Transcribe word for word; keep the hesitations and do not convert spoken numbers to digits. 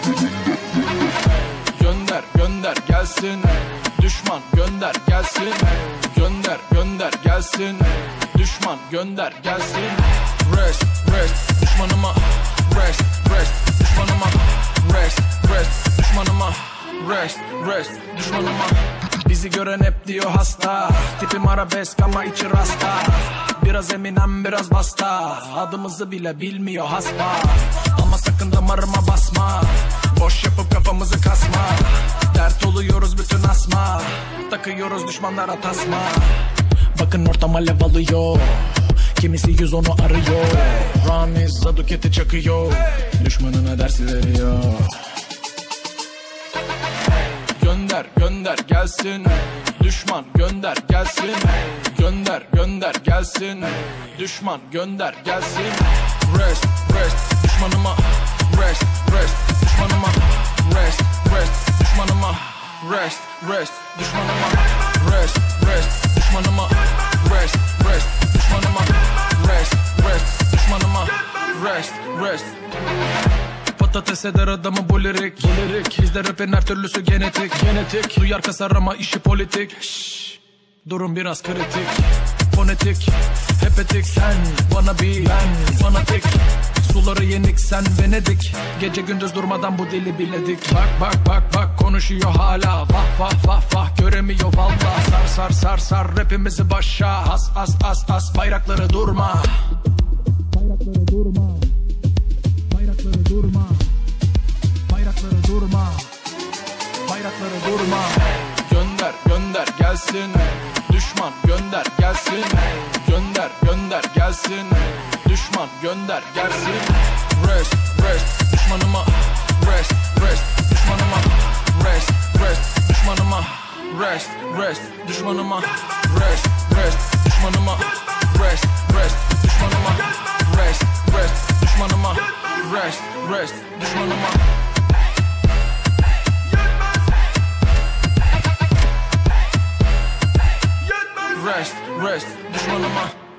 Gönder gönder gelsin, düşman gönder gelsin. Gönder gönder gelsin, düşman gönder gelsin. Rest rest düşmanıma, rest rest düşmanıma, rest rest düşmanıma, rest rest düşmanıma. Bizi gören hep diyor hasta, tipim arabesk ama içi rasta. Biraz Eminem biraz basta, adımızı bile bilmiyor hasba. Ama sakın damarıma basma, boş yapıp kafamızı kasma. Dert oluyoruz bütün asma, takıyoruz düşmanlara tasma. Bakın ortam alev alıyor, kimisi yüz onu arıyor. Ramiz Zaduket'i çakıyor, düşmanına dersi veriyor. Gönder gönder gelsin, düşman gönder gelsin. Gönder gönder gelsin, düşman gönder gelsin. Rest rest düşmanıma, rest rest düşmanıma, rest rest düşmanıma, rest rest düşmanıma, rest rest düşmanıma, rest rest düşmanıma, rest rest düşmanıma, rest rest. Patates eder adamı bu lirik, lirik. Bizde rapin her türlüsü genetik, genetik. Duyar kasar ama işi politik. Şşş, durum biraz kritik. Fonetik, hepetik. Sen bana bir, ben fanatik. Suları yenik, sen Venedik. Gece gündüz durmadan bu dili biledik. Bak bak bak bak konuşuyor hala. Vah vah vah vah göremiyor valla. Sar sar sar sar rapimizi başa. As as as as bayrakları durma. Bayrakları durma. Bayrakları durma. Bayrakları durma. Bayrakları durma. Gönder gönder gelsin, düşman gönder gelsin. Gönder gönder gelsin, düşman gönder gelsin. Rest rest düşmanıma, rest rest düşmanıma, rest rest düşmanıma, rest rest düşmanıma, rest rest düşmanıma, rest rest düşmanıma, rest rest düşmanıma, rest rest düşmanıma. Rest, rest düşmanıma.